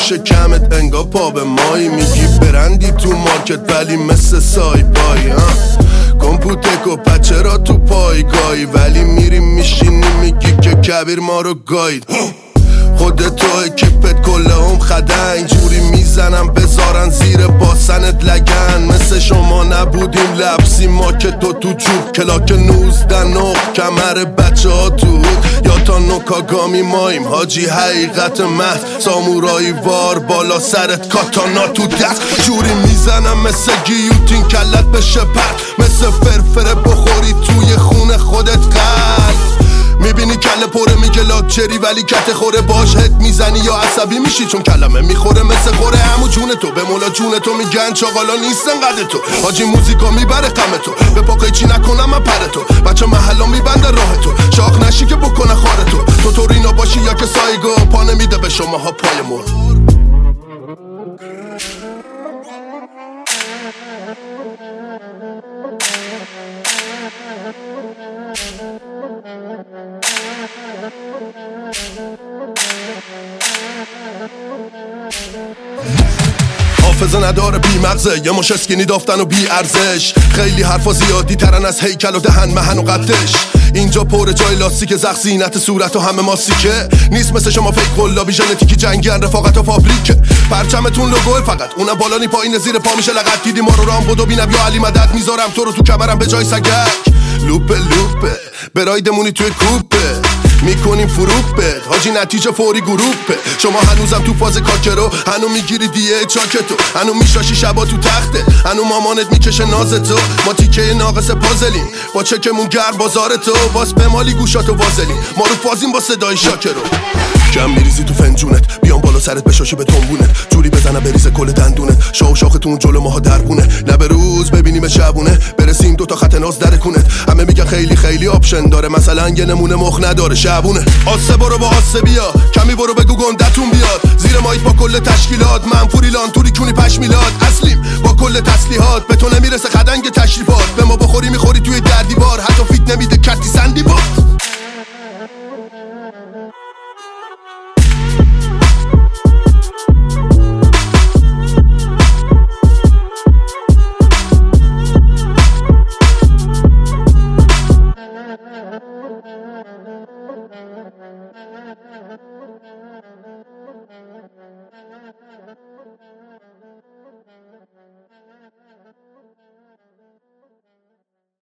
میشه کمت انگا پا به مایی. میگی برندی تو مارکت ولی مثل سایپایی. کمپوتک و پچه را تو پایگاهی ولی میری میشینی میگی که کبیر ما رو گاید. خودتو اکیپت کله هم خده اینجوری میزنم بذارن زیر باسنت لگن. مثل شما نبودیم لبسی ما که تو جوب کلاک 19 نق کمر بچه ها تو یا تا نوکاگامی مایم حاجی حقیقت محض سامورایی وار بالا سرت کاتانا تو دست. جوری میزنم مثل گیوتین کلت بشه پرد مثل فرفره بخوری توی خون خودت قلب. میبینی کله پره میگه لاکچری ولی کته خوره باش هت میزنی یا عصبی میشی چون کلمه میخوره مثل خوره همو جون تو. به مولا جون تو میگن چاقالا نیستن قد تو. حاجی موزیکا میبره غم تو به پاکای چی نکنم من پر تو. بچه محلا میبنده راه تو شاخ نشی که بکنه خاره تو تورینا باشی یا که سایگو پا نمیده به شماها پای مر. حافظه نداره بی مغزه یه مش اسکینی دافتن و بی ارزش. خیلی حرفا زیادی ترن از هیکل و دهن مهن و قدش. اینجا پر جای لاستیک زخ زینت صورت و همه ماستیکه. نیست مثل شما فیک قلابی ژنتیکی جنگیان رفاقت و فابریکه. پرچمتون لوگوه فقط اونم بالانی پایین زیر پا میشه لقد. دیدی ما رو رام بودو بینم یا علی مدد میذارم تو رو تو کمرم به جای سگک. لوپه برایدمونی توی کوپه میکنیم فروپه حاجی نتیجه فوری گروپه. شما هنوزم تو فاز کاکرو هنو میگیری دیه چاکتو هنو میشاشی شبا تو تخته هنو مامانت میکشه نازتو. ما تیکه ناقص پازلیم با چکمون گرم بازارتو باز به مالی گوشاتو وازلیم ما رو فازیم با صدای شاکرو. جمع میریزی تو فنجونت بیام بالا سرت بشاشه به تنبونت جوری بزنم بریزه کل دندونت شاو شاختون جلو ماها دربونه لب روز ببینیم شبونه برسیم دوتا خط ناز در کونت. همه میگن خیلی آپشن داره مثلا یه نمونه مخ نداره شبونه. آسه برو با آسه بیا کمی برو بگو گندتون بیاد زیر مایت با کل تشکیلات منفوری لانتوری کونی 5 میلاد اصلیم با کل تسلیحات به تو نمیرسه خدنگ تشریفات به ما بخوری میخوری توی دردی بار حتی فیت نمیده کتی سندی بار.